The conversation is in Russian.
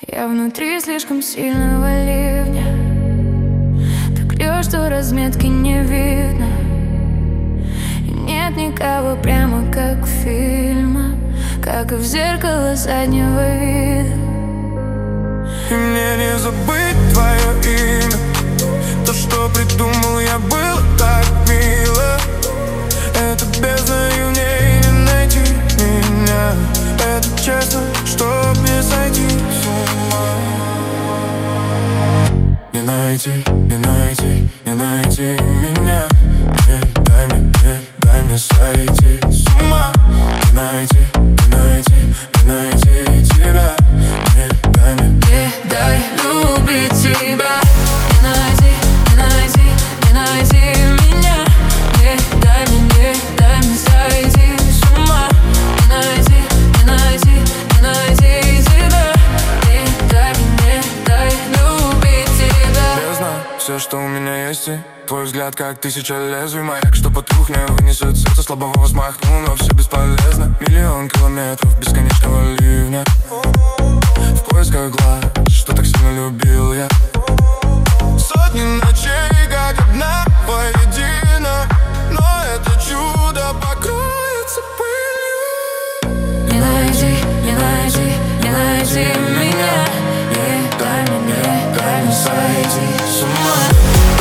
Я внутри слишком сильного ливня. Так льешь, что разметки не видно. И нет никого прямо как в фильмах, как и в зеркало заднего вида. И мне не забыть твое имя. То, что придумал я, было так мило. Это бездна, и в ней не найти меня. Это честно, чтоб не сойти с ума. Не найти, не найти, не найти меня. Не дай мне сойти с ума. Не найти, не найти, не найти тебя. Не дай любить тебя. Не найти, не найти, не найти меня. Не дай мне сойти с ума. Не найти, не найти, не найти тебя. Не дай любить тебя. Я знаю все, что у меня есть, и твой взгляд, как тысяча лезвий. Маяк, что потух, не вынесет сердце, слабого взмахнул, но все бесполезно. Миллион километров бесконечного ливня. В поисках глаз, что так сильно любил я. Сотни ночей, как одна воедино. Но это чудо покроется пылью. Не найти, не найти, не найти меня. Не дай мне сойти с ума.